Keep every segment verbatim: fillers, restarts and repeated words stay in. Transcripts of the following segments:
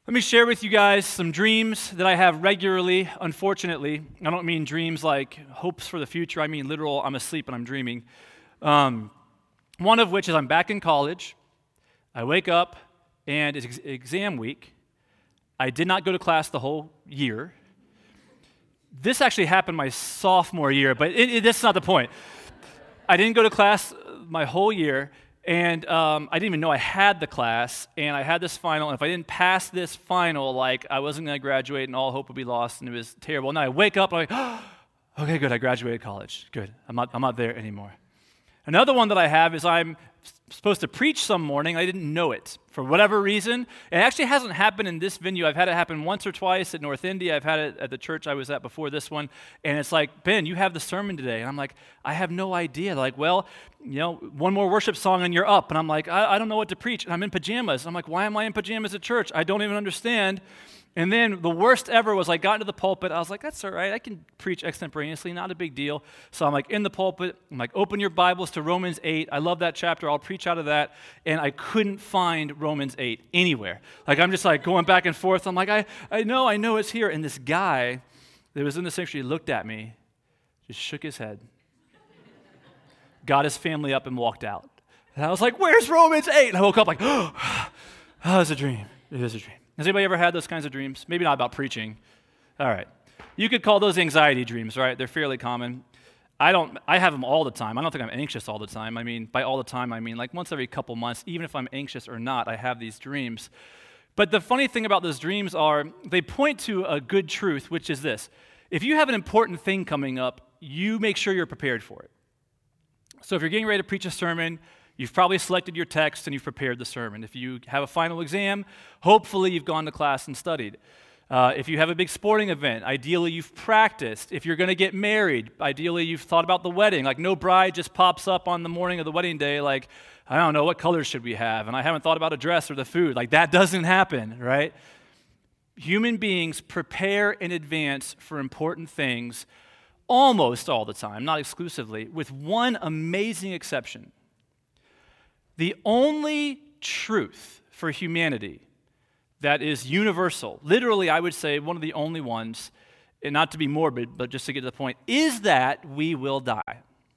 Let me share with you guys some dreams that I have regularly, unfortunately. I don't mean dreams like hopes for the future. I mean literal, I'm asleep and I'm dreaming. Um, one of which is I'm back in college. I wake up and it's ex- exam week. I did not go to class the whole year. This actually happened my sophomore year, but it, it, that's not the point. I didn't go to class my whole year. And um, I didn't even know I had the class, and I had this final, and if I didn't pass this final, like, I wasn't going to graduate, and all hope would be lost, and it was terrible. And then I wake up, and I'm like, oh, okay, good, I graduated college. Good, I'm not, I'm not there anymore. Another one that I have is I'm supposed to preach some morning. I didn't know it for whatever reason. It actually hasn't happened in this venue. I've had it happen once or twice at North Indy. I've had it at the church I was at before this one. And it's like, Ben, you have the sermon today. And I'm like, I have no idea. They're like, well, you know, one more worship song and you're up. And I'm like, I, I don't know what to preach. And I'm in pajamas. I'm like, why am I in pajamas at church? I don't even understand. And then the worst ever was I got into the pulpit. I was like, that's all right. I can preach extemporaneously, not a big deal. So I'm like in the pulpit. I'm like, open your Bibles to Romans eight. I love that chapter. I'll preach out of that. And I couldn't find Romans eight anywhere. Like I'm just like going back and forth. I'm like, I, I know, I know it's here. And this guy that was in the sanctuary looked at me, just shook his head, got his family up and walked out. And I was like, where's Romans eight? And I woke up like, oh, oh, it's a dream. It is a dream. Has anybody ever had those kinds of dreams? Maybe not about preaching. All right. You could call those anxiety dreams, right? They're fairly common. I don't, I have them all the time. I don't think I'm anxious all the time. I mean, by all the time, I mean like once every couple months, even if I'm anxious or not, I have these dreams. But the funny thing about those dreams are they point to a good truth, which is this. If you have an important thing coming up, you make sure you're prepared for it. So if you're getting ready to preach a sermon, you've probably selected your text and you've prepared the sermon. If you have a final exam, hopefully you've gone to class and studied. Uh, if you have a big sporting event, ideally you've practiced. If you're going to get married, ideally you've thought about the wedding. Like no bride just pops up on the morning of the wedding day like, I don't know, what colors should we have? And I haven't thought about a dress or the food. Like that doesn't happen, right? Human beings prepare in advance for important things almost all the time, not exclusively, with one amazing exception. The only truth for humanity that is universal, literally I would say one of the only ones, and not to be morbid, but just to get to the point, is that we will die.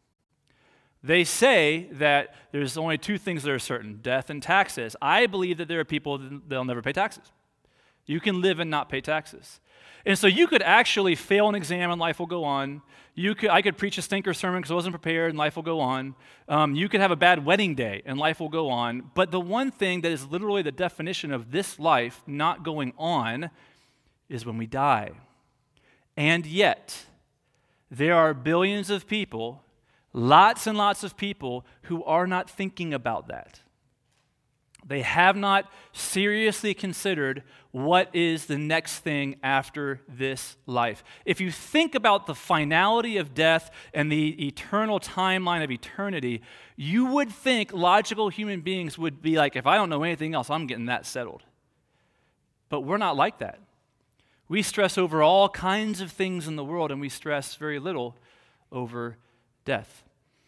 They say that there's only two things that are certain, death and taxes. I believe that there are people that they'll never pay taxes. You can live and not pay taxes. And so you could actually fail an exam and life will go on. You could, I could preach a stinker sermon because I wasn't prepared and life will go on. Um, you could have a bad wedding day and life will go on. But the one thing that is literally the definition of this life not going on is when we die. And yet, there are billions of people, lots and lots of people who are not thinking about that. They have not seriously considered what is the next thing after this life. If you think about the finality of death and the eternal timeline of eternity, you would think logical human beings would be like, if I don't know anything else, I'm getting that settled. But we're not like that. We stress over all kinds of things in the world, and we stress very little over death.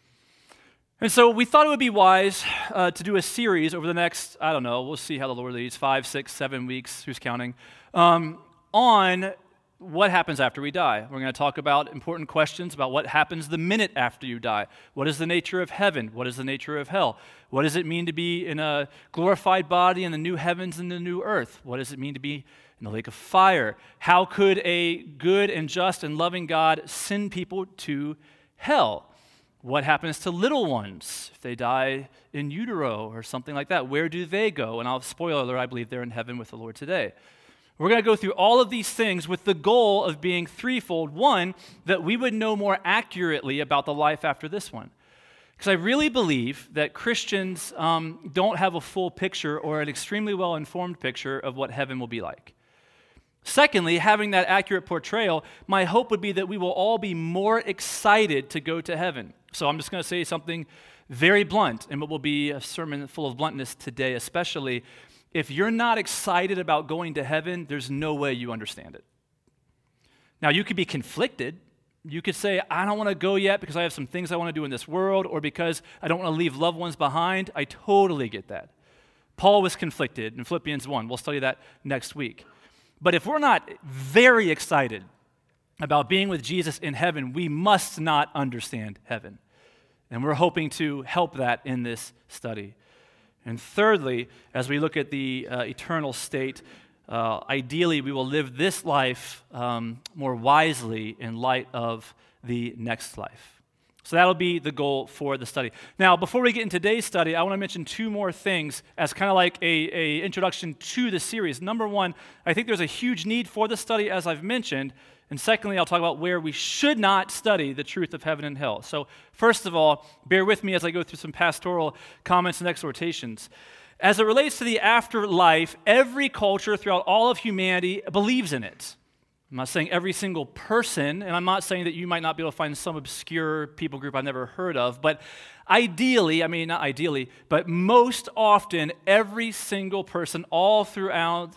And so we thought it would be wise uh, to do a series over the next, I don't know, we'll see how the Lord leads, five, six, seven weeks, who's counting, um, on what happens after we die. We're going to talk about important questions about what happens the minute after you die. What is the nature of heaven? What is the nature of hell? What does it mean to be in a glorified body in the new heavens and the new earth? What does it mean to be in the lake of fire? How could a good and just and loving God send people to hell? What happens to little ones if they die in utero or something like that? Where do they go? And I'll spoil alert, I believe they're in heaven with the Lord today. We're going to go through all of these things with the goal of being threefold. One, that we would know more accurately about the life after this one. Because I really believe that Christians um, don't have a full picture or an extremely well-informed picture of what heaven will be like. Secondly, having that accurate portrayal, my hope would be that we will all be more excited to go to heaven. So I'm just going to say something very blunt, and it will be a sermon full of bluntness today, especially if you're not excited about going to heaven, there's no way you understand it. Now, you could be conflicted. You could say, I don't want to go yet because I have some things I want to do in this world, or because I don't want to leave loved ones behind. I totally get that. Paul was conflicted in Philippians one. We'll study that next week. But if we're not very excited about being with Jesus in heaven, we must not understand heaven. And we're hoping to help that in this study. And thirdly, as we look at the uh, eternal state, uh, ideally we will live this life um, more wisely in light of the next life. So that'll be the goal for the study. Now, before we get into today's study, I want to mention two more things as kind of like a, a introduction to the series. Number one, I think there's a huge need for the study, as I've mentioned. And secondly, I'll talk about where we should not study the truth of heaven and hell. So first of all, bear with me as I go through some pastoral comments and exhortations. As it relates to the afterlife, every culture throughout all of humanity believes in it. I'm not saying every single person, and I'm not saying that you might not be able to find some obscure people group I've never heard of, but ideally, I mean, not ideally, but most often, every single person all throughout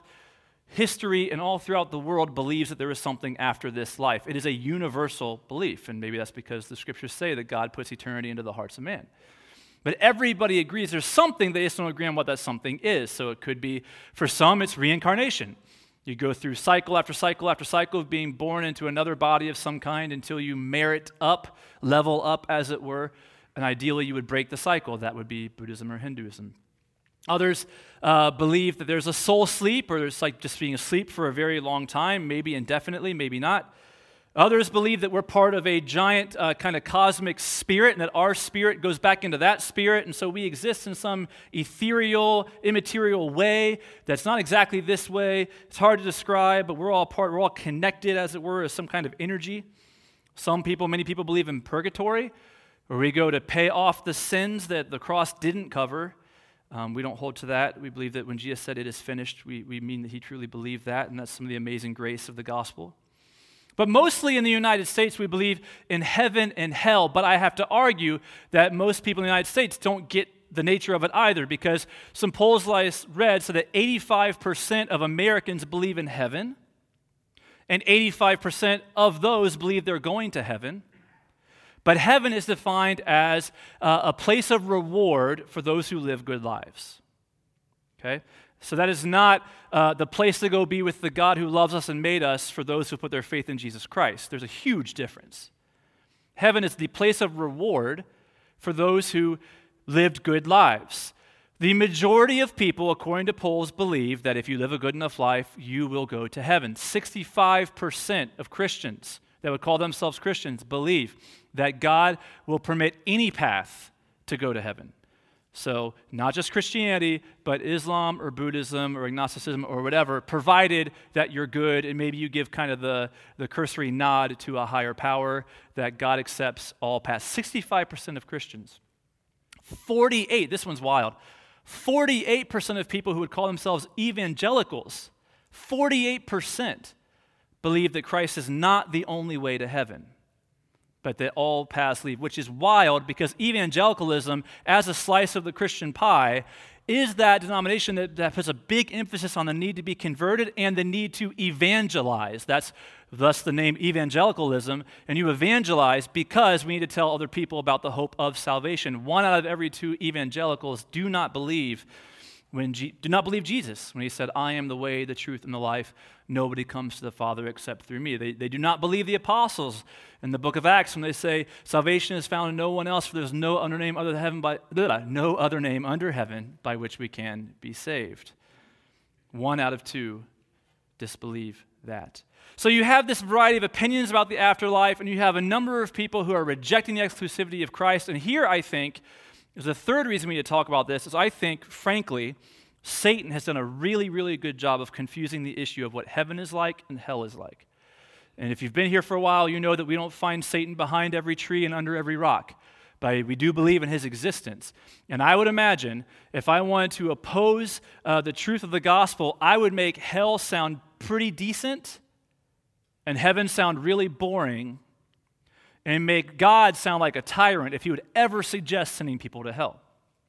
history and all throughout the world believes that there is something after this life. It is a universal belief, and maybe that's because the scriptures say that God puts eternity into the hearts of man. But everybody agrees there's something, they just don't agree on what that something is. So it could be, for some, it's reincarnation. You go through cycle after cycle after cycle of being born into another body of some kind until you merit up, level up, as it were, and ideally you would break the cycle. That would be Buddhism or Hinduism. Others uh, believe that there's a soul sleep, or there's like just being asleep for a very long time, maybe indefinitely, maybe not. Others believe that we're part of a giant uh, kind of cosmic spirit, and that our spirit goes back into that spirit, and so we exist in some ethereal, immaterial way that's not exactly this way. It's hard to describe, but we're all part, we're all connected, as it were, as some kind of energy. Some people, many people believe in purgatory, where we go to pay off the sins that the cross didn't cover. Um, we don't hold to that. We believe that when Jesus said it is finished, we, we mean that he truly believed that, and that's some of the amazing grace of the gospel. But mostly in the United States, we believe in heaven and hell. But I have to argue that most people in the United States don't get the nature of it either, because some polls I read said that eighty-five percent of Americans believe in heaven, and eighty-five percent of those believe they're going to heaven. But heaven is defined as uh, a place of reward for those who live good lives. Okay? So that is not uh, the place to go be with the God who loves us and made us for those who put their faith in Jesus Christ. There's a huge difference. Heaven is the place of reward for those who lived good lives. The majority of people, according to polls, believe that if you live a good enough life, you will go to heaven. sixty-five percent of Christians that would call themselves Christians believe that God will permit any path to go to heaven. So not just Christianity, but Islam or Buddhism or agnosticism or whatever, provided that you're good and maybe you give kind of the, the cursory nod to a higher power, that God accepts all paths. sixty-five percent of Christians. forty-eight, this one's wild, forty-eight percent of people who would call themselves evangelicals, forty-eight percent believe that Christ is not the only way to heaven, but that all paths lead, which is wild because evangelicalism, as a slice of the Christian pie, is that denomination that, that puts a big emphasis on the need to be converted and the need to evangelize. That's thus the name evangelicalism. And you evangelize because we need to tell other people about the hope of salvation. One out of every two evangelicals do not believe when G- do not believe Jesus when he said, "I am the way, the truth, and the life. Nobody comes to the Father except through me." They, they do not believe the apostles in the book of Acts when they say, "Salvation is found in no one else, for there's no other name under heaven by no other name under heaven by which we can be saved." One out of two disbelieve that. So you have this variety of opinions about the afterlife, and you have a number of people who are rejecting the exclusivity of Christ. And here, I think, is the third reason we need to talk about this, is I think, frankly, Satan has done a really, really good job of confusing the issue of what heaven is like and hell is like. And if you've been here for a while, you know that we don't find Satan behind every tree and under every rock, but we do believe in his existence. And I would imagine if I wanted to oppose uh, the truth of the gospel, I would make hell sound pretty decent and heaven sound really boring, and make God sound like a tyrant if he would ever suggest sending people to hell.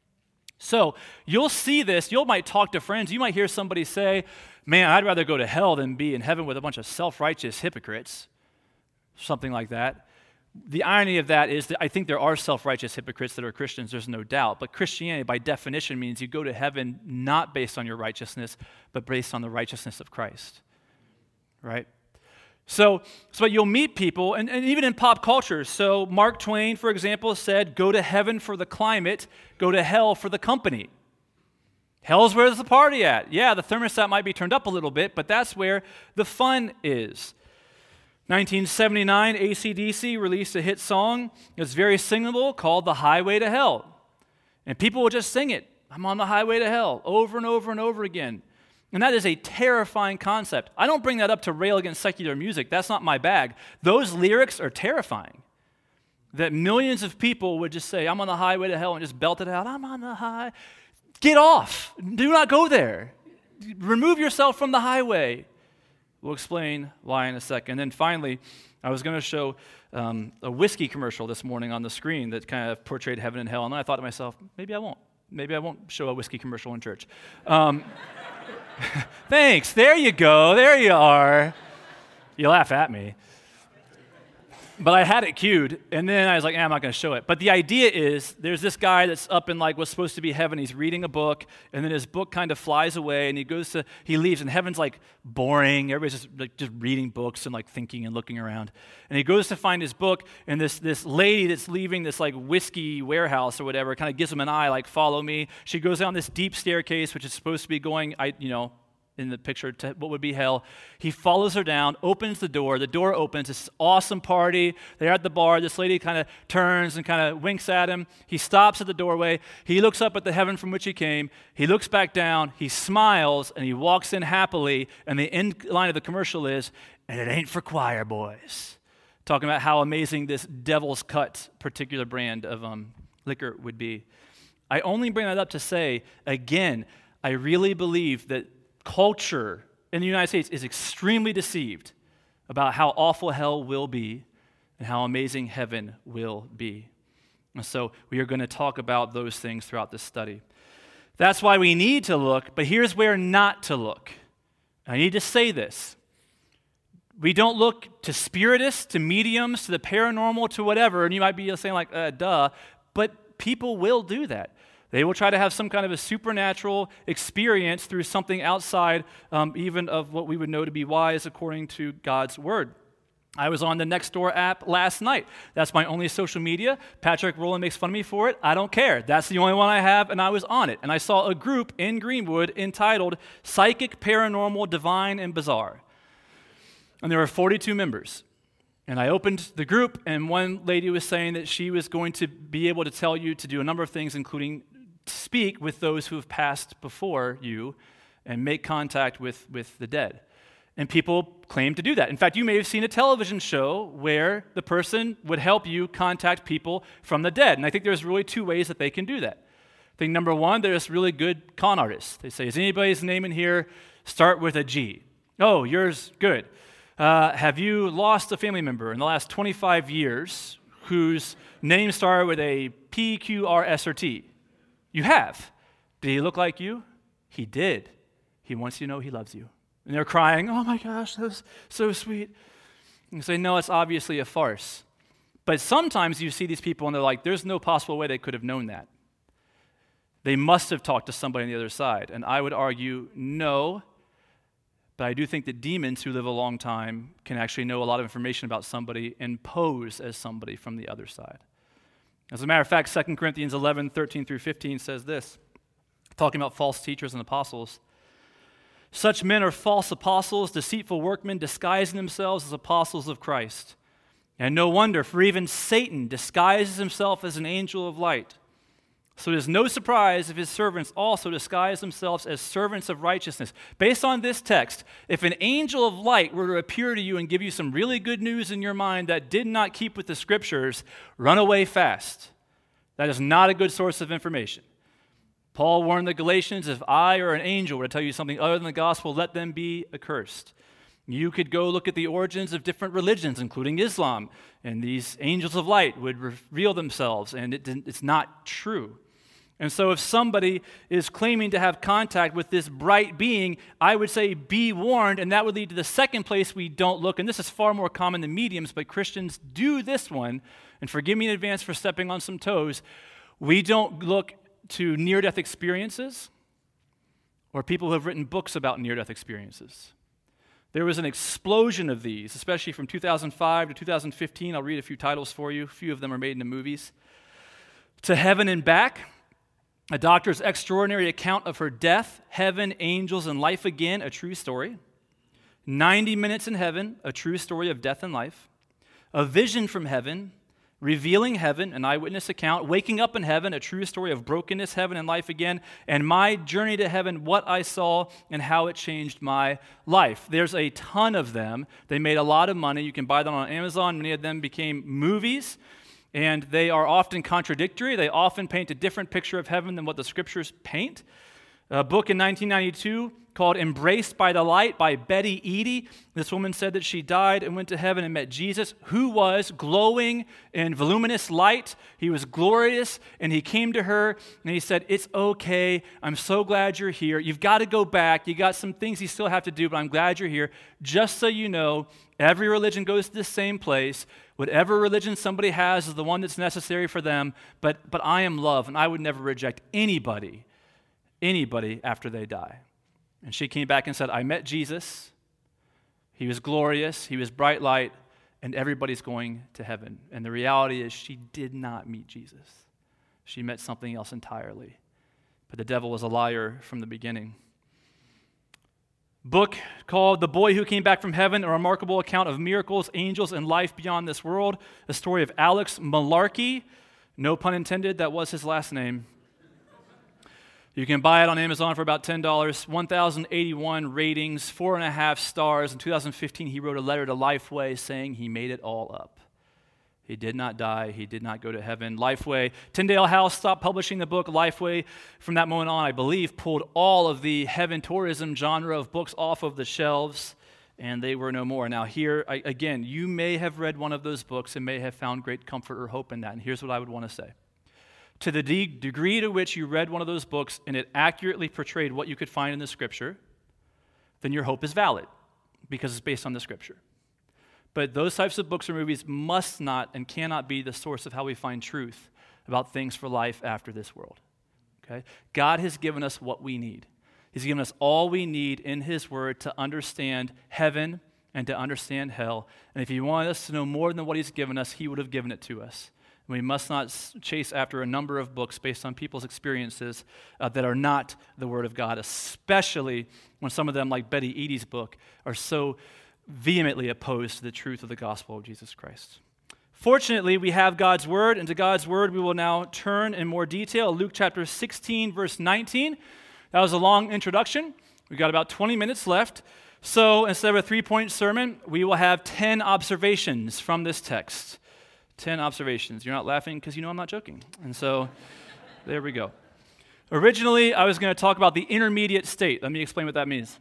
So you'll see this. You might talk to friends. You might hear somebody say, "Man, I'd rather go to hell than be in heaven with a bunch of self-righteous hypocrites," something like that. The irony of that is that I think there are self-righteous hypocrites that are Christians, there's no doubt. But Christianity, by definition, means you go to heaven not based on your righteousness, but based on the righteousness of Christ, right? So, so you'll meet people, and, and even in pop culture. So Mark Twain, for example, said, go to heaven for the climate, go to hell for the company. Hell's where's the party at? Yeah, the thermostat might be turned up a little bit, but that's where the fun is. nineteen seventy-nine, A C D C released a hit song. It's very singable called The Highway to Hell. And people will just sing it. I'm on the highway to hell over and over and over again. And that is a terrifying concept. I don't bring that up to rail against secular music. That's not my bag. Those lyrics are terrifying. That millions of people would just say, I'm on the highway to hell, and just belt it out. I'm on the high. Get off. Do not go there. Remove yourself from the highway. We'll explain why in a second. And then finally, I was going to show um, a whiskey commercial this morning on the screen that kind of portrayed heaven and hell. And then I thought to myself, maybe I won't. Maybe I won't show a whiskey commercial in church. Um, Thanks. There you go. There you are. You laugh at me. But I had it queued, and then I was like, eh, I'm not going to show it. But the idea is there's this guy that's up in like what's supposed to be heaven. He's reading a book, and then his book kind of flies away, and he goes to, he leaves, and heaven's like boring. Everybody's just like just reading books and like thinking and looking around. And he goes to find his book, and this this lady that's leaving this like whiskey warehouse or whatever kind of gives him an eye, like follow me. She goes down this deep staircase, which is supposed to be going, I you know. in the picture, to what would be hell. He follows her down, opens the door. The door opens. It's an awesome party. They're at the bar. This lady kind of turns and kind of winks at him. He stops at the doorway. He looks up at the heaven from which he came. He looks back down. He smiles, and he walks in happily. And the end line of the commercial is, and it ain't for choir boys. Talking about how amazing this Devil's Cut particular brand of um, liquor would be. I only bring that up to say, again, I really believe that culture in the United States is extremely deceived about how awful hell will be and how amazing heaven will be. And so we are going to talk about those things throughout this study. That's why we need to look, but here's where not to look. I need to say this. We don't look to spiritists, to mediums, to the paranormal, to whatever, and you might be saying like, uh, duh, but people will do that. They will try to have some kind of a supernatural experience through something outside um, even of what we would know to be wise according to God's word. I was on the Nextdoor app last night. That's my only social media. Patrick Rowland makes fun of me for it. I don't care. That's the only one I have, and I was on it. And I saw a group in Greenwood entitled Psychic, Paranormal, Divine, and Bizarre. And there were forty-two members. And I opened the group, and one lady was saying that she was going to be able to tell you to do a number of things, including speak with those who have passed before you and make contact with, with the dead. And people claim to do that. In fact, you may have seen a television show where the person would help you contact people from the dead. And I think there's really two ways that they can do that. I think number one, there's really good con artists. They say, is anybody's name in here start with a G? Oh, yours, good. Uh, have you lost a family member in the last twenty-five years whose name started with a P, Q, R, S, or T? You have. Did he look like you? He did. He wants you to know he loves you. And they're crying, oh my gosh, that was so sweet. And you say, no, it's obviously a farce. But sometimes you see these people and they're like, there's no possible way they could have known that. They must have talked to somebody on the other side. And I would argue, no. But I do think that demons who live a long time can actually know a lot of information about somebody and pose as somebody from the other side. As a matter of fact, Second Corinthians eleven, thirteen through fifteen says this, talking about false teachers and apostles. Such men are false apostles, deceitful workmen, disguising themselves as apostles of Christ. And no wonder, for even Satan disguises himself as an angel of light. So it is no surprise if his servants also disguise themselves as servants of righteousness. Based on this text, if an angel of light were to appear to you and give you some really good news in your mind that did not keep with the scriptures, run away fast. That is not a good source of information. Paul warned the Galatians, if I or an angel were to tell you something other than the gospel, let them be accursed. You could go look at the origins of different religions, including Islam, and these angels of light would reveal themselves, and it it's not true. And so if somebody is claiming to have contact with this bright being, I would say be warned, and that would lead to the second place we don't look, and this is far more common than mediums, but Christians do this one, and forgive me in advance for stepping on some toes. We don't look to near-death experiences or people who have written books about near-death experiences. There was an explosion of these, especially from two thousand five to two thousand fifteen. I'll read a few titles for you. A few of them are made into movies. To Heaven and Back, a doctor's extraordinary account of her death, heaven, angels, and life again, a true story. ninety Minutes in Heaven, a true story of death and life. A Vision from Heaven, Revealing Heaven, an eyewitness account. Waking Up in Heaven, a true story of brokenness, heaven, and life again. And My Journey to Heaven, what I saw and how it changed my life. There's a ton of them. They made a lot of money. You can buy them on Amazon. Many of them became movies. And they are often contradictory. They often paint a different picture of heaven than what the scriptures paint. A book in nineteen ninety-two called Embraced by the Light by Betty Eadie. This woman said that she died and went to heaven and met Jesus, who was glowing in voluminous light. He was glorious, and he came to her, and he said, "It's okay. I'm so glad you're here. You've got to go back. You got some things you still have to do, but I'm glad you're here. Just so you know, every religion goes to the same place. Whatever religion somebody has is the one that's necessary for them, but, but I am love, and I would never reject anybody, anybody after they die." And she came back and said, "I met Jesus. He was glorious. He was bright light, and everybody's going to heaven." And the reality is she did not meet Jesus. She met something else entirely. But the devil was a liar from the beginning. Book called The Boy Who Came Back from Heaven, a remarkable account of miracles, angels, and life beyond this world. The story of Alex Malarkey. No pun intended, that was his last name. You can buy it on Amazon for about ten dollars. one thousand eighty-one ratings, four and a half stars. In two thousand fifteen, he wrote a letter to Lifeway saying he made it all up. He did not die. He did not go to heaven. Lifeway, Tyndale House stopped publishing the book. Lifeway, from that moment on, I believe, pulled all of the heaven tourism genre of books off of the shelves, and they were no more. Now here, I, again, you may have read one of those books and may have found great comfort or hope in that, and here's what I would want to say. To the de- degree to which you read one of those books and it accurately portrayed what you could find in the Scripture, then your hope is valid because it's based on the Scripture. But those types of books or movies must not and cannot be the source of how we find truth about things for life after this world. Okay? God has given us what we need. He's given us all we need in His Word to understand heaven and to understand hell. And if He wanted us to know more than what He's given us, He would have given it to us. We must not chase after a number of books based on people's experiences uh, that are not the Word of God, especially when some of them, like Betty Eadie's book, are so vehemently opposed to the truth of the gospel of Jesus Christ. Fortunately, we have God's Word, and to God's Word we will now turn in more detail. Luke chapter sixteen, verse nineteen. That was a long introduction. We've got about twenty minutes left. So instead of a three-point sermon, we will have ten observations from this text. ten observations. You're not laughing because you know I'm not joking. And so there we go. Originally, I was going to talk about the intermediate state. Let me explain what that means.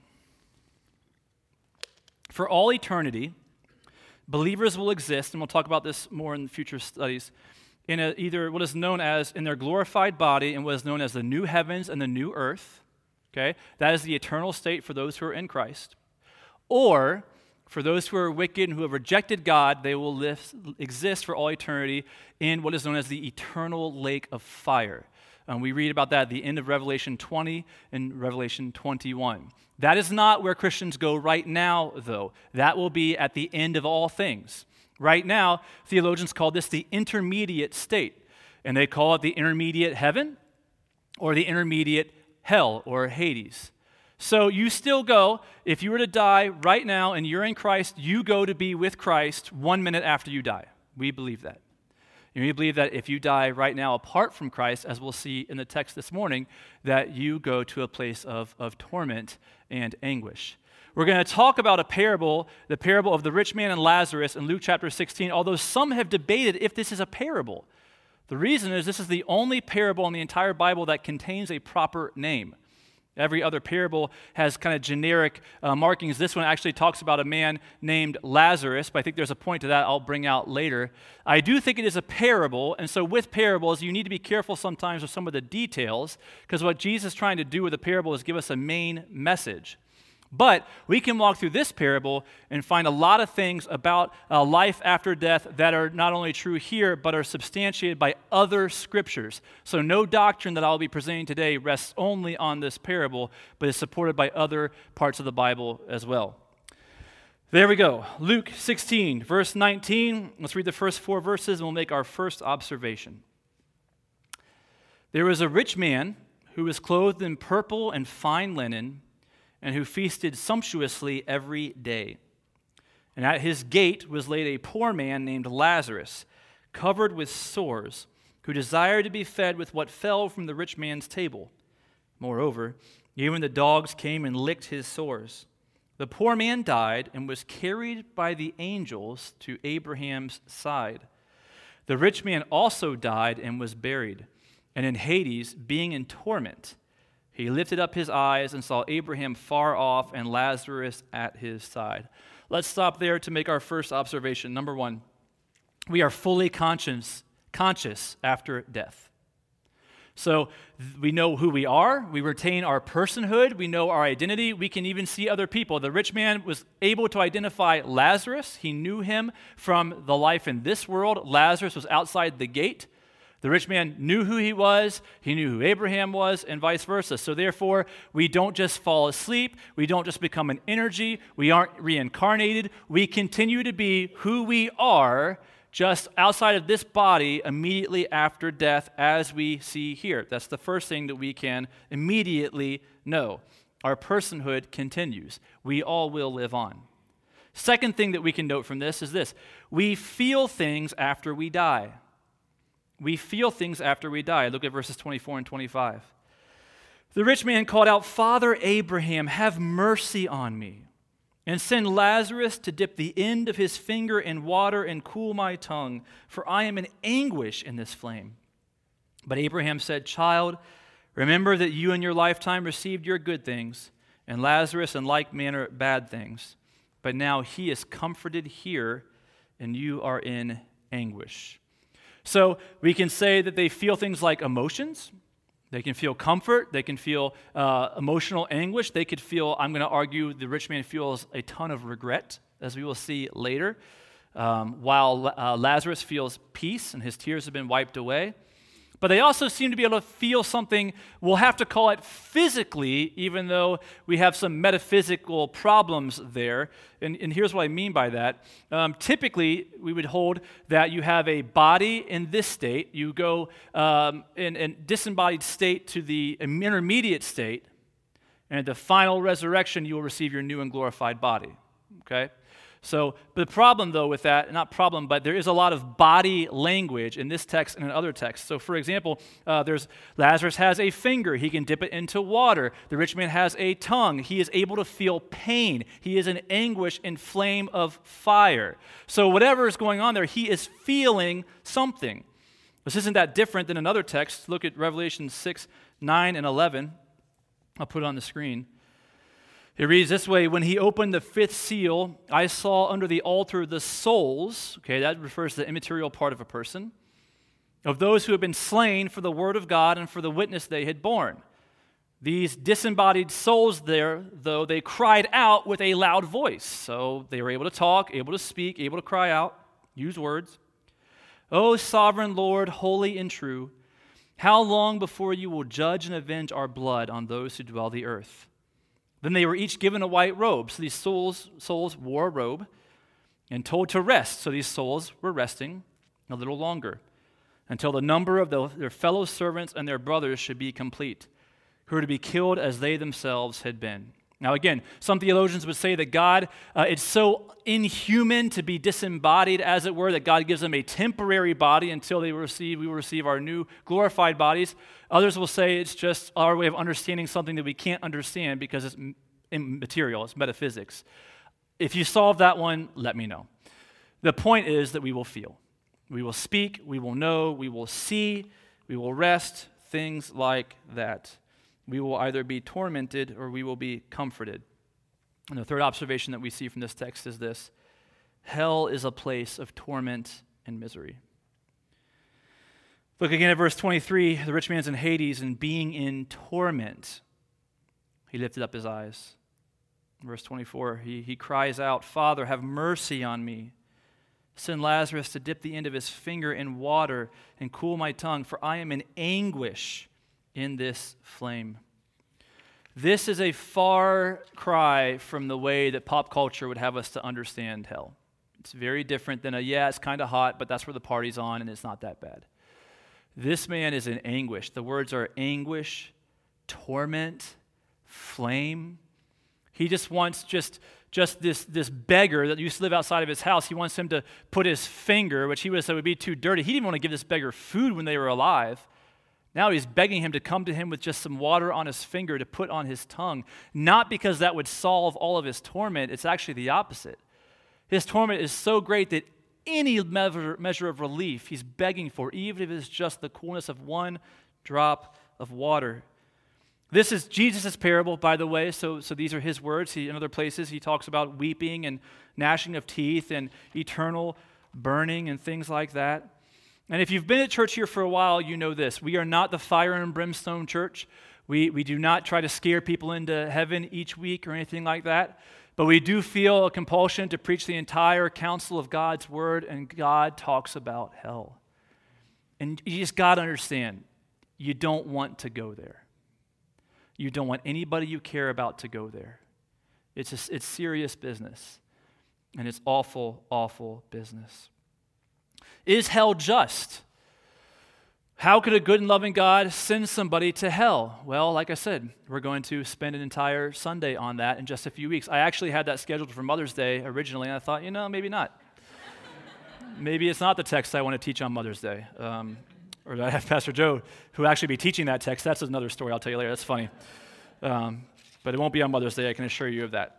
For all eternity, believers will exist, and we'll talk about this more in future studies, in a, either what is known as in their glorified body and what is known as the new heavens and the new earth. Okay? That is the eternal state for those who are in Christ. Or for those who are wicked and who have rejected God, they will live, exist for all eternity in what is known as the eternal lake of fire. Um, we read about that at the end of Revelation twenty and Revelation twenty-one. That is not where Christians go right now, though. That will be at the end of all things. Right now, theologians call this the intermediate state, and they call it the intermediate heaven or the intermediate hell or Hades. So you still go, if you were to die right now and you're in Christ, you go to be with Christ one minute after you die. We believe that. And we believe that if you die right now apart from Christ, as we'll see in the text this morning, that you go to a place of, of torment and anguish. We're going to talk about a parable, the parable of the rich man and Lazarus in Luke chapter sixteen, although some have debated if this is a parable. The reason is this is the only parable in the entire Bible that contains a proper name. Every other parable has kind of generic uh, markings. This one actually talks about a man named Lazarus, but I think there's a point to that I'll bring out later. I do think it is a parable, and so with parables, you need to be careful sometimes with some of the details, because what Jesus is trying to do with a parable is give us a main message. But we can walk through this parable and find a lot of things about uh, life after death that are not only true here, but are substantiated by other scriptures. So no doctrine that I'll be presenting today rests only on this parable, but is supported by other parts of the Bible as well. There we go. Luke sixteen, verse nineteen. Let's read the first four verses and we'll make our first observation. There was a rich man who was clothed in purple and fine linen, and who feasted sumptuously every day. And at his gate was laid a poor man named Lazarus, covered with sores, who desired to be fed with what fell from the rich man's table. Moreover, even the dogs came and licked his sores. The poor man died and was carried by the angels to Abraham's side. The rich man also died and was buried, and in Hades, being in torment, he lifted up his eyes and saw Abraham far off and Lazarus at his side. Let's stop there to make our first observation. Number one, we are fully conscious, conscious after death. So we know who we are. We retain our personhood. We know our identity. We can even see other people. The rich man was able to identify Lazarus. He knew him from the life in this world. Lazarus was outside the gate. The rich man knew who he was, he knew who Abraham was, and vice versa. So therefore, we don't just fall asleep, we don't just become an energy, we aren't reincarnated, we continue to be who we are just outside of this body immediately after death, as we see here. That's the first thing that we can immediately know. Our personhood continues. We all will live on. Second thing that we can note from this is this: we feel things after we die. We feel things after we die. Look at verses twenty-four and twenty-five. The rich man called out, "Father Abraham, have mercy on me, and send Lazarus to dip the end of his finger in water and cool my tongue, for I am in anguish in this flame." But Abraham said, "Child, remember that you in your lifetime received your good things, and Lazarus in like manner bad things. But now he is comforted here, and you are in anguish." So we can say that they feel things like emotions. They can feel comfort. They can feel uh, emotional anguish. They could feel, I'm going to argue, the rich man feels a ton of regret, as we will see later, um, while uh, Lazarus feels peace and his tears have been wiped away. But they also seem to be able to feel something, we'll have to call it physically, even though we have some metaphysical problems there. And, and here's what I mean by that. Um, typically, we would hold that you have a body in this state. You go um, in a disembodied state to the intermediate state. And at the final resurrection, you will receive your new and glorified body. Okay? So, but the problem, though, with that, not problem, but there is a lot of body language in this text and in other texts. So, for example, uh, there's Lazarus has a finger. He can dip it into water. The rich man has a tongue. He is able to feel pain. He is in anguish and flame of fire. So, whatever is going on there, he is feeling something. This isn't that different than another text. Look at Revelation six, nine, and eleven. I'll put it on the screen. It reads this way: "When he opened the fifth seal, I saw under the altar the souls," okay, that refers to the immaterial part of a person, "of those who had been slain for the word of God and for the witness they had borne. These disembodied souls there, though, they cried out with a loud voice." So they were able to talk, able to speak, able to cry out, use words. "O sovereign Lord, holy and true, how long before you will judge and avenge our blood on those who dwell the earth?" Then they were each given a white robe. So these souls, souls wore a robe and told to rest. So these souls were resting a little longer until the number of the, their fellow servants and their brothers should be complete, who were to be killed as they themselves had been. Now again, some theologians would say that God, uh, it's so inhuman to be disembodied, as it were, that God gives them a temporary body until they receive, we will receive our new glorified bodies. Others will say it's just our way of understanding something that we can't understand because it's immaterial, it's metaphysics. If you solve that one, let me know. The point is that we will feel. We will speak, we will know, we will see, we will rest, things like that. We will either be tormented or we will be comforted. And the third observation that we see from this text is this: hell is a place of torment and misery. Look again at verse twenty-three. The rich man's in Hades, and being in torment, he lifted up his eyes. Verse twenty-four, he, he cries out, "Father, have mercy on me. Send Lazarus to dip the end of his finger in water and cool my tongue, for I am in anguish in this flame." This is a far cry from the way that pop culture would have us to understand hell. It's very different than a, yeah, it's kind of hot, but that's where the party's on and it's not that bad. This man is in anguish. The words are anguish, torment, flame. He just wants just, just this, this beggar that used to live outside of his house. He wants him to put his finger, which he would have said would be too dirty. He didn't want to give this beggar food when they were alive. Now he's begging him to come to him with just some water on his finger to put on his tongue. Not because that would solve all of his torment. It's actually the opposite. His torment is so great that any measure, measure of relief he's begging for, even if it's just the coolness of one drop of water. This is Jesus' parable, by the way, so, so these are his words. He, in other places, he talks about weeping and gnashing of teeth and eternal burning and things like that. And if you've been at church here for a while, you know this. We are not the fire and brimstone church. We, we do not try to scare people into heaven each week or anything like that. But we do feel a compulsion to preach the entire counsel of God's word, and God talks about hell. And you just got to understand, you don't want to go there. You don't want anybody you care about to go there. It's a, it's serious business, and it's awful, awful business. Is hell just? How could a good and loving God send somebody to hell? Well, like I said, we're going to spend an entire Sunday on that in just a few weeks. I actually had that scheduled for Mother's Day originally, and I thought, you know, maybe not. Maybe it's not the text I want to teach on Mother's Day. Um, or I have Pastor Joe, who will actually be teaching that text. That's another story I'll tell you later. That's funny. Um, but it won't be on Mother's Day, I can assure you of that.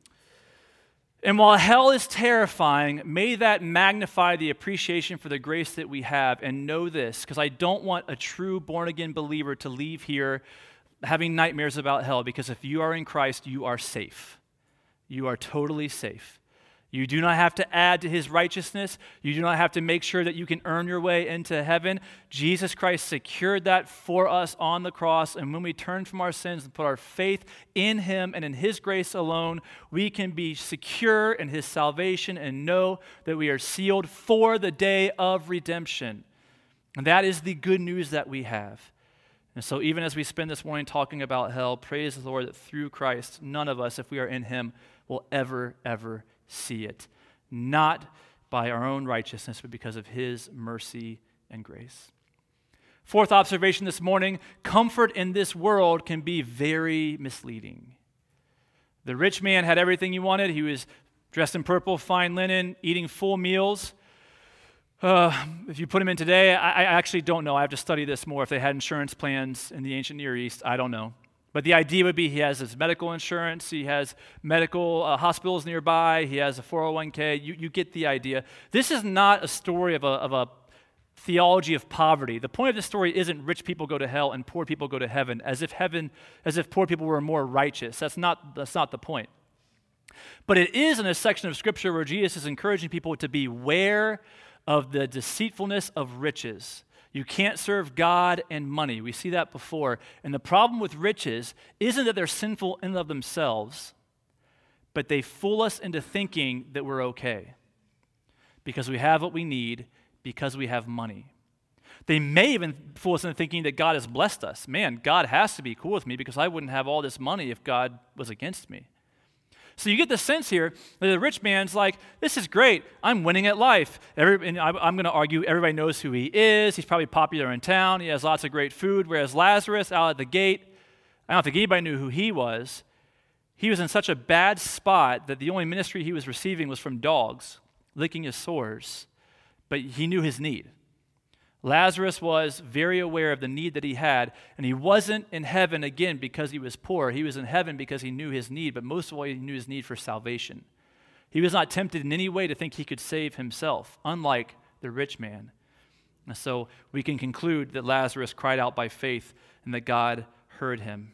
And while hell is terrifying, may that magnify the appreciation for the grace that we have. And know this, because I don't want a true born-again believer to leave here having nightmares about hell, because if you are in Christ, you are safe. You are totally safe. You do not have to add to his righteousness. You do not have to make sure that you can earn your way into heaven. Jesus Christ secured that for us on the cross, and when we turn from our sins and put our faith in him and in his grace alone, we can be secure in his salvation and know that we are sealed for the day of redemption. And that is the good news that we have. And so even as we spend this morning talking about hell, praise the Lord that through Christ, none of us, if we are in him, will ever, ever see it, not by our own righteousness, but because of his mercy and grace. Fourth observation this morning: comfort in this world can be very misleading. The rich man had everything he wanted. He was dressed in purple, fine linen, eating full meals. Uh, if you put him in today, I, I actually don't know. I have to study this more. If they had insurance plans in the ancient Near East, I don't know. But the idea would be he has his medical insurance, he has medical uh, hospitals nearby, he has a four oh one k. You, you get the idea. This is not a story of a, of a theology of poverty. The point of this story isn't rich people go to hell and poor people go to heaven, as if heaven, as if poor people were more righteous. That's not, that's not the point. But it is in a section of Scripture where Jesus is encouraging people to beware of the deceitfulness of riches. You can't serve God and money. We see that before. And the problem with riches isn't that they're sinful in and of themselves, but they fool us into thinking that we're okay because we have what we need, because we have money. They may even fool us into thinking that God has blessed us. Man, God has to be cool with me because I wouldn't have all this money if God was against me. So you get the sense here that the rich man's like, this is great. I'm winning at life. Every, and I, I'm going to argue everybody knows who he is. He's probably popular in town. He has lots of great food. Whereas Lazarus, out at the gate, I don't think anybody knew who he was. He was in such a bad spot that the only ministry he was receiving was from dogs, licking his sores. But he knew his need. Lazarus was very aware of the need that he had, and he wasn't in heaven again because he was poor. He was in heaven because he knew his need, but most of all, he knew his need for salvation. He was not tempted in any way to think he could save himself, unlike the rich man. And so we can conclude that Lazarus cried out by faith and that God heard him.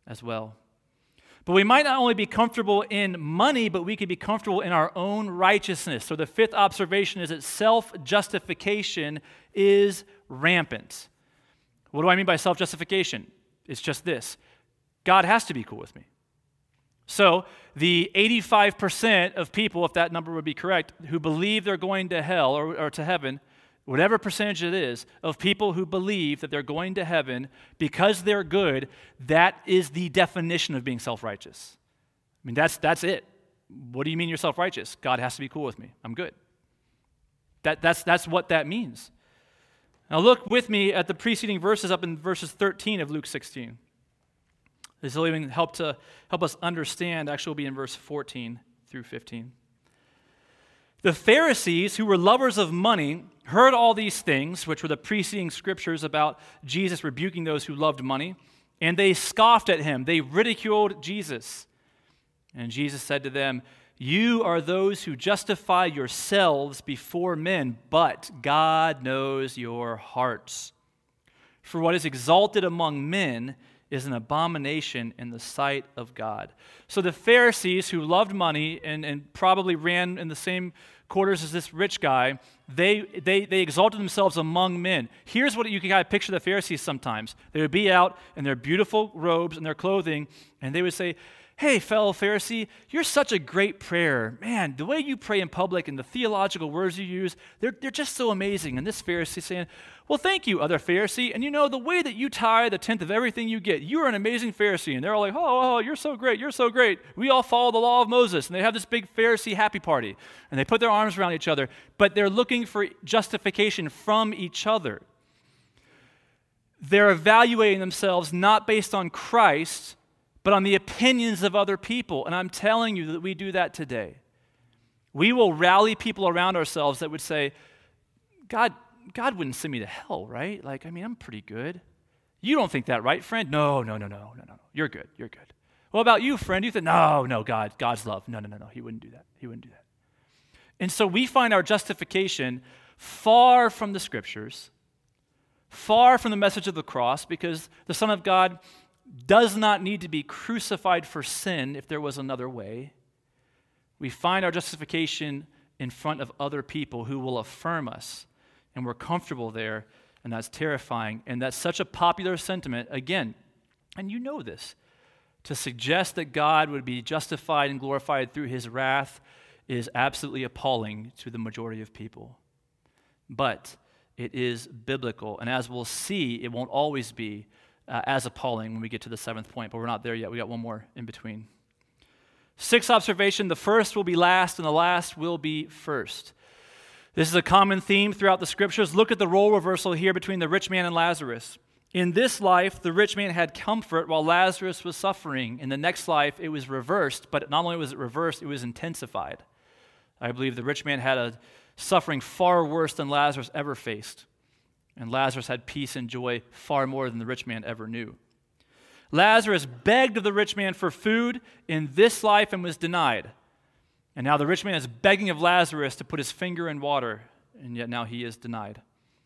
as well. But we might not only be comfortable in money, but we could be comfortable in our own righteousness. So the fifth observation is that self-justification is rampant. What do I mean by self-justification? It's just this: God has to be cool with me. So the eighty-five percent of people, if that number would be correct, who believe they're going to hell or, or to heaven, whatever percentage it is, of people who believe that they're going to heaven because they're good, that is the definition of being self-righteous. I mean, that's that's it. What do you mean you're self-righteous? God has to be cool with me. I'm good. That, that's, that's what that means. Now look with me at the preceding verses up in verses thirteen of Luke sixteen. This will even help to help us understand. Actually, will be in verse fourteen through fifteen. The Pharisees, who were lovers of money, heard all these things, which were the preceding scriptures about Jesus rebuking those who loved money, and they scoffed at him. They ridiculed Jesus. And Jesus said to them, "You are those who justify yourselves before men, but God knows your hearts. For what is exalted among men is an abomination in the sight of God." So the Pharisees, who loved money and, and probably ran in the same quarters as this rich guy, they, they, they exalted themselves among men. Here's what you can kind of picture the Pharisees sometimes. They would be out in their beautiful robes and their clothing, and they would say, "Hey, fellow Pharisee, you're such a great prayer. Man, the way you pray in public and the theological words you use, they're, they're just so amazing." And this Pharisee saying, "Well, thank you, other Pharisee. And you know, the way that you tithe a tenth of everything you get, you are an amazing Pharisee." And they're all like, oh, oh, you're so great, you're so great. We all follow the law of Moses. And they have this big Pharisee happy party. And they put their arms around each other, but they're looking for justification from each other. They're evaluating themselves not based on Christ, but on the opinions of other people. And I'm telling you that we do that today. We will rally people around ourselves that would say, God, God wouldn't send me to hell, right? Like, I mean, I'm pretty good. You don't think that, right, friend? No, no, no, no, no, no, no. You're good, you're good. What about you, friend? You think, no, no, God, God's love. No, no, no, no, he wouldn't do that. He wouldn't do that. And so we find our justification far from the scriptures, far from the message of the cross, because the Son of God does not need to be crucified for sin if there was another way. We find our justification in front of other people who will affirm us, and we're comfortable there, and that's terrifying. And that's such a popular sentiment, again, and you know this, to suggest that God would be justified and glorified through his wrath is absolutely appalling to the majority of people. But it is biblical, and as we'll see, it won't always be Uh, as appalling when we get to the seventh point, but we're not there yet. We got one more in between. Sixth observation: the first will be last, and the last will be first. This is a common theme throughout the scriptures. Look at the role reversal here between the rich man and Lazarus. In this life, the rich man had comfort while Lazarus was suffering. In the next life, it was reversed, but not only was it reversed, it was intensified. I believe the rich man had a suffering far worse than Lazarus ever faced. And Lazarus had peace and joy far more than the rich man ever knew. Lazarus begged of the rich man for food in this life and was denied. And now the rich man is begging of Lazarus to put his finger in water, and yet now he is denied.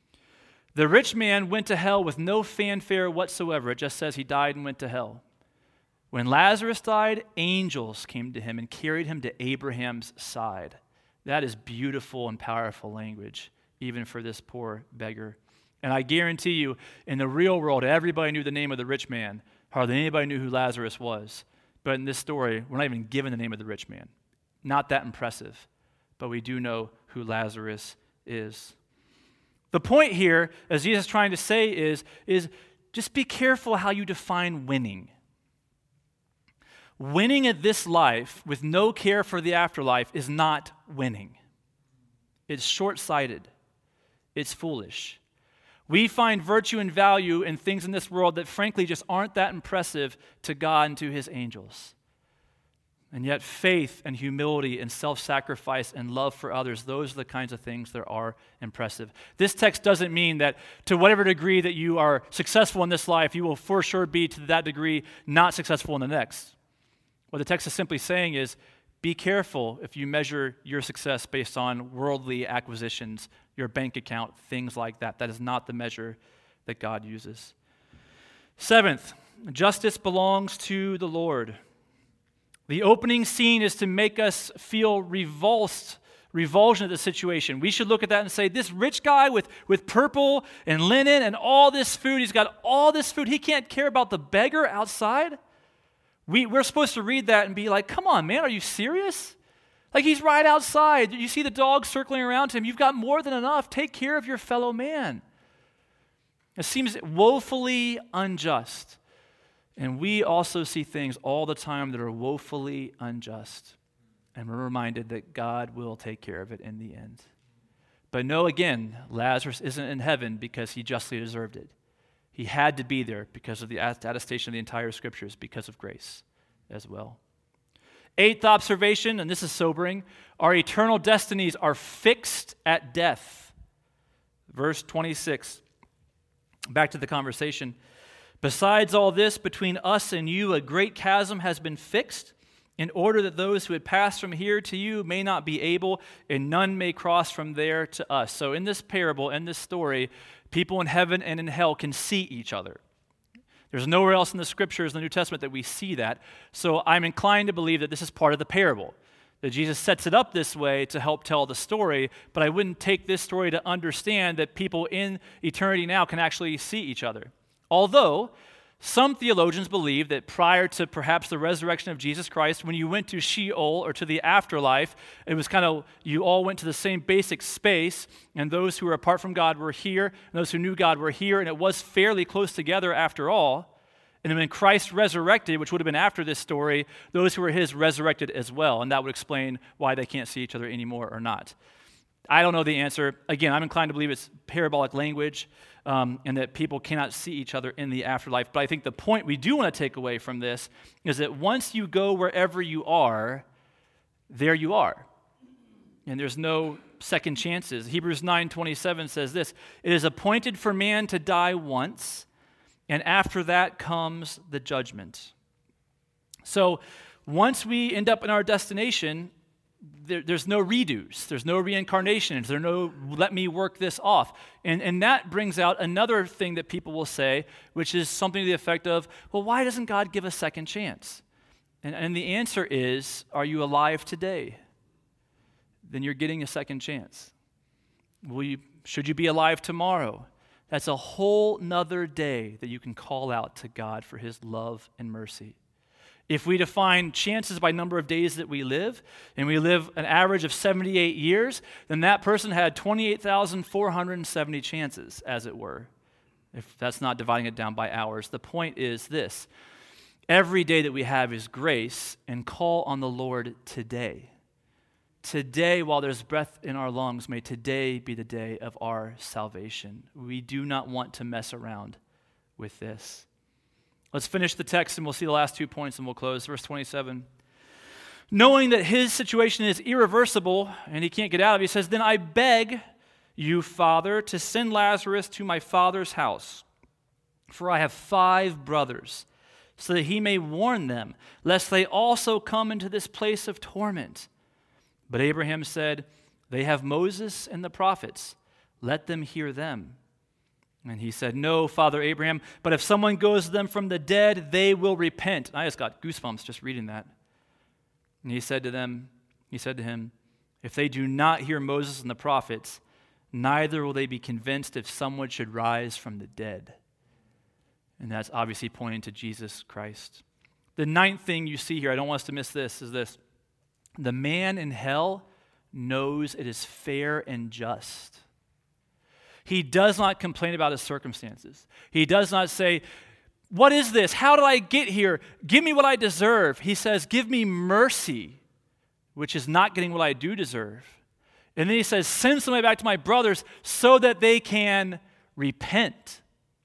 The rich man went to hell with no fanfare whatsoever. It just says he died and went to hell. When Lazarus died, angels came to him and carried him to Abraham's side. That is beautiful and powerful language, even for this poor beggar. And I guarantee you, in the real world, everybody knew the name of the rich man. Hardly anybody knew who Lazarus was. But in this story, we're not even given the name of the rich man. Not that impressive. But we do know who Lazarus is. The point here, as Jesus is trying to say, is, is just be careful how you define winning. Winning at this life with no care for the afterlife is not winning. It's short-sighted. It's foolish. We find virtue and value in things in this world that frankly just aren't that impressive to God and to his angels. And yet faith and humility and self-sacrifice and love for others, those are the kinds of things that are impressive. This text doesn't mean that to whatever degree that you are successful in this life, you will for sure be to that degree not successful in the next. What the text is simply saying is, be careful if you measure your success based on worldly acquisitions, your bank account, things like that. That is not the measure that God uses. Seventh, justice belongs to the Lord. The opening scene is to make us feel revulsed, revulsion at the situation. We should look at that and say, this rich guy with, with purple and linen and all this food, he's got all this food, he can't care about the beggar outside? We, we're supposed to read that and be like, come on, man, are you serious? Like, he's right outside. You see the dogs circling around him. You've got more than enough. Take care of your fellow man. It seems woefully unjust. And we also see things all the time that are woefully unjust. And we're reminded that God will take care of it in the end. But no, again, Lazarus isn't in heaven because he justly deserved it. He had to be there because of the attestation of the entire scriptures, because of grace as well. Eighth observation, and this is sobering, our eternal destinies are fixed at death. Verse twenty-six, back to the conversation. Besides all this, between us and you, a great chasm has been fixed, in order that those who had passed from here to you may not be able, and none may cross from there to us. So in this parable, in this story, people in heaven and in hell can see each other. There's nowhere else in the scriptures, in the New Testament, that we see that. So I'm inclined to believe that this is part of the parable, that Jesus sets it up this way to help tell the story, but I wouldn't take this story to understand that people in eternity now can actually see each other. Although, some theologians believe that prior to perhaps the resurrection of Jesus Christ, when you went to Sheol or to the afterlife, it was kind of, you all went to the same basic space, and those who were apart from God were here, and those who knew God were here, and it was fairly close together after all. And then when Christ resurrected, which would have been after this story, those who were his resurrected as well, and that would explain why they can't see each other anymore or not. I don't know the answer. Again, I'm inclined to believe it's parabolic language, um, and that people cannot see each other in the afterlife. But I think the point we do want to take away from this is that once you go wherever you are, there you are. And there's no second chances. Hebrews nine twenty-seven says this, "It is appointed for man to die once, and after that comes the judgment." So once we end up in our destination, There, there's no redos. There's no reincarnations. There's no let me work this off. And, and that brings out another thing that people will say, which is something to the effect of, well, why doesn't God give a second chance? And, and the answer is, are you alive today? Then you're getting a second chance. Will you, should you be alive tomorrow? That's a whole nother day that you can call out to God for his love and mercy. If we define chances by number of days that we live, and we live an average of seventy-eight years, then that person had twenty-eight thousand four hundred seventy chances, as it were, if that's not dividing it down by hours. The point is this: every day that we have is grace, and call on the Lord today. Today, while there's breath in our lungs, may today be the day of our salvation. We do not want to mess around with this. Let's finish the text and we'll see the last two points and we'll close. Verse twenty-seven. Knowing that his situation is irreversible and he can't get out of it, he says, "Then I beg you, Father, to send Lazarus to my father's house, for I have five brothers, so that he may warn them, lest they also come into this place of torment." But Abraham said, "They have Moses and the prophets. Let them hear them." And he said, "No, Father Abraham, but if someone goes to them from the dead, they will repent." I just got goosebumps just reading that. And he said to them, he said to him, "If they do not hear Moses and the prophets, neither will they be convinced if someone should rise from the dead." And that's obviously pointing to Jesus Christ. The ninth thing you see here, I don't want us to miss this, is this: the man in hell knows it is fair and just. He does not complain about his circumstances. He does not say, "What is this? How did I get here? Give me what I deserve." He says, "Give me mercy," which is not getting what I do deserve. And then he says, "Send somebody back to my brothers so that they can repent."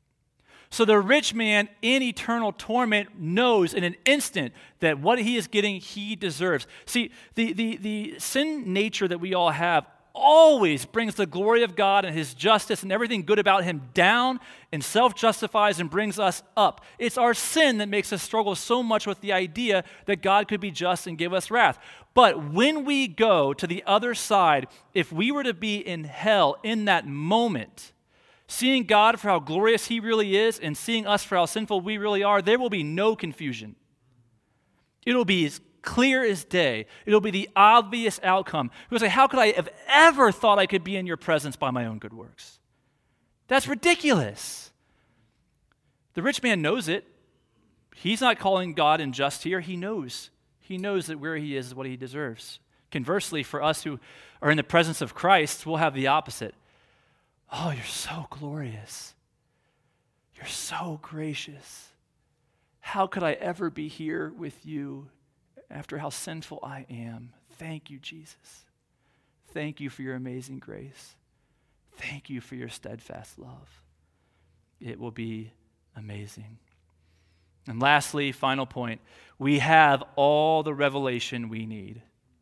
So the rich man in eternal torment knows in an instant that what he is getting, he deserves. See, the, the, the sin nature that we all have always brings the glory of God and his justice and everything good about him down and self-justifies and brings us up. It's our sin that makes us struggle so much with the idea that God could be just and give us wrath. But when we go to the other side, if we were to be in hell in that moment, seeing God for how glorious he really is and seeing us for how sinful we really are, there will be no confusion. It'll be as clear as day. It'll be the obvious outcome. You'll say, how could I have ever thought I could be in your presence by my own good works? That's ridiculous. The rich man knows it. He's not calling God unjust here. He knows. He knows that where he is is what he deserves. Conversely, for us who are in the presence of Christ, we'll have the opposite. Oh, you're so glorious. You're so gracious. How could I ever be here with you after how sinful I am? Thank you, Jesus. Thank you for your amazing grace. Thank you for your steadfast love. It will be amazing. And lastly, final point, we have all the revelation we need.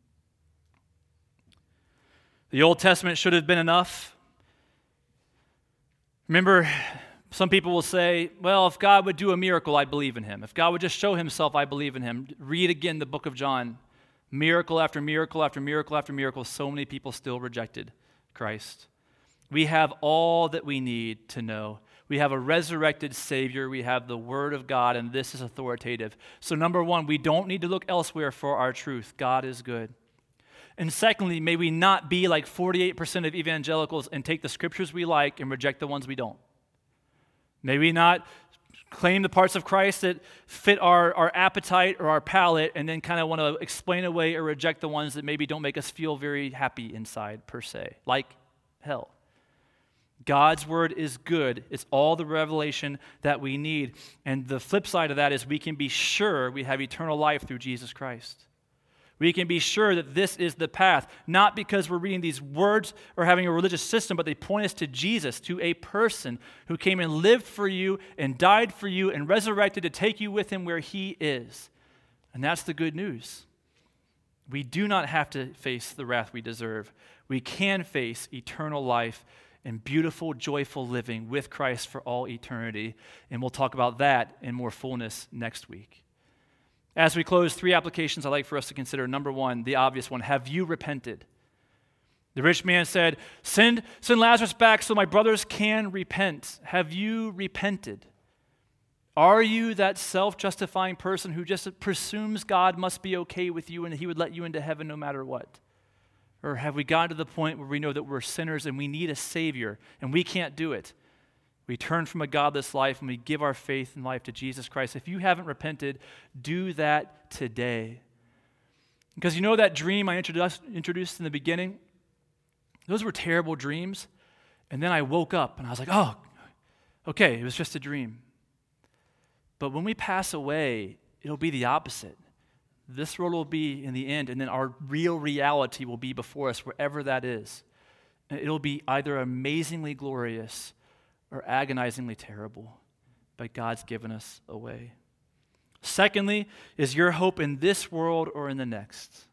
The Old Testament should have been enough. Remember, some people will say, well, if God would do a miracle, I believe in him. If God would just show himself, I believe in him. Read again the book of John. Miracle after miracle after miracle after miracle, so many people still rejected Christ. We have all that we need to know. We have a resurrected Savior. We have the Word of God, and this is authoritative. So number one, we don't need to look elsewhere for our truth. God is good. And secondly, may we not be like forty-eight percent of evangelicals and take the scriptures we like and reject the ones we don't. May we not claim the parts of Christ that fit our, our appetite or our palate and then kind of want to explain away or reject the ones that maybe don't make us feel very happy inside per se, like hell. God's word is good. It's all the revelation that we need. And the flip side of that is we can be sure we have eternal life through Jesus Christ. We can be sure that this is the path, not because we're reading these words or having a religious system, but they point us to Jesus, to a person who came and lived for you and died for you and resurrected to take you with him where he is. And that's the good news. We do not have to face the wrath we deserve. We can face eternal life and beautiful, joyful living with Christ for all eternity. And we'll talk about that in more fullness next week. As we close, three applications I'd like for us to consider. Number one, the obvious one, have you repented? The rich man said, send, send Lazarus back so my brothers can repent. Have you repented? Are you that self-justifying person who just presumes God must be okay with you and he would let you into heaven no matter what? Or have we gotten to the point where we know that we're sinners and we need a Savior and we can't do it? We turn from a godless life and we give our faith and life to Jesus Christ. If you haven't repented, do that today. Because you know that dream I introduced, introduced in the beginning? Those were terrible dreams. And then I woke up and I was like, oh, okay, it was just a dream. But when we pass away, it'll be the opposite. This world will be in the end, and then our real reality will be before us, wherever that is. And it'll be either amazingly glorious or agonizingly terrible, but God's given us a way. Secondly, is your hope in this world or in the next?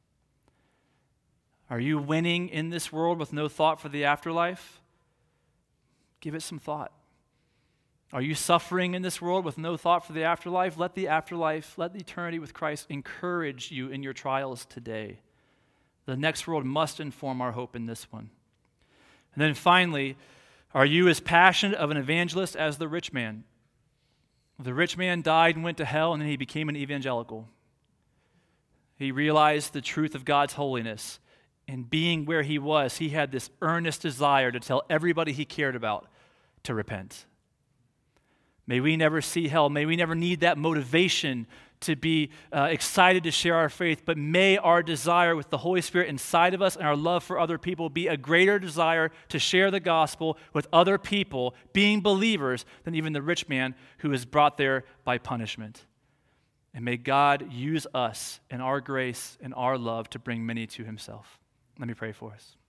Are you winning in this world with no thought for the afterlife? Give it some thought. Are you suffering in this world with no thought for the afterlife? Let the afterlife, let the eternity with Christ encourage you in your trials today. The next world must inform our hope in this one. And then finally, are you as passionate of an evangelist as the rich man? The rich man died and went to hell, and then he became an evangelical. He realized the truth of God's holiness. And being where he was, he had this earnest desire to tell everybody he cared about to repent. May we never see hell. May we never need that motivation to be uh, excited to share our faith, but may our desire with the Holy Spirit inside of us and our love for other people be a greater desire to share the gospel with other people, being believers, than even the rich man who is brought there by punishment. And may God use us and our grace and our love to bring many to himself. Let me pray for us.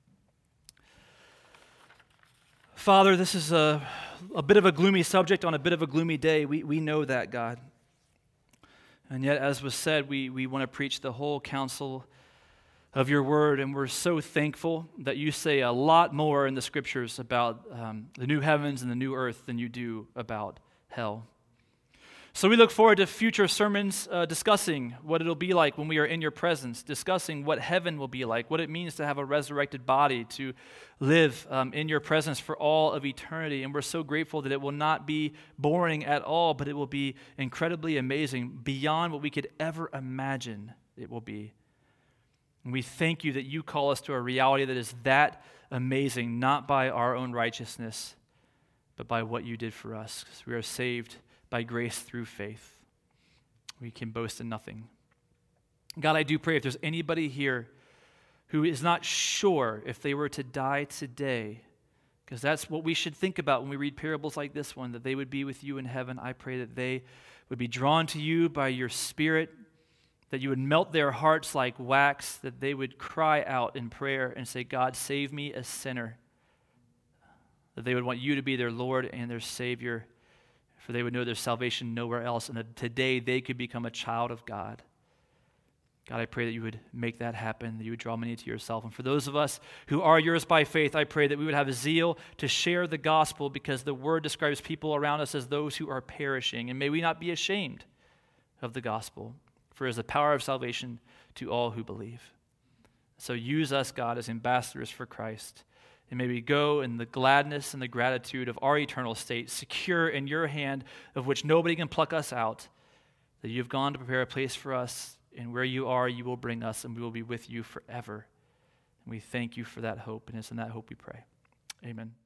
Father, this is a, a bit of a gloomy subject on a bit of a gloomy day. We, we know that, God. And yet, as was said, we, we want to preach the whole counsel of your word, and we're so thankful that you say a lot more in the scriptures about um, the new heavens and the new earth than you do about hell. So we look forward to future sermons uh, discussing what it'll be like when we are in your presence, discussing what heaven will be like, what it means to have a resurrected body, to live um, in your presence for all of eternity. And we're so grateful that it will not be boring at all, but it will be incredibly amazing, beyond what we could ever imagine it will be. And we thank you that you call us to a reality that is that amazing, not by our own righteousness, but by what you did for us, because we are saved by grace through faith. We can boast in nothing. God, I do pray if there's anybody here who is not sure if they were to die today, because that's what we should think about when we read parables like this one, that they would be with you in heaven. I pray that they would be drawn to you by your Spirit, that you would melt their hearts like wax, that they would cry out in prayer and say, God, save me, a sinner. That they would want you to be their Lord and their Savior, for they would know their salvation nowhere else, and that today they could become a child of God. God, I pray that you would make that happen, that you would draw many to yourself. And for those of us who are yours by faith, I pray that we would have a zeal to share the gospel, because the word describes people around us as those who are perishing. And may we not be ashamed of the gospel, for it is the power of salvation to all who believe. So use us, God, as ambassadors for Christ. And may we go in the gladness and the gratitude of our eternal state, secure in your hand, of which nobody can pluck us out, that you've gone to prepare a place for us, and where you are, you will bring us, and we will be with you forever. And we thank you for that hope, and it's in that hope we pray. Amen.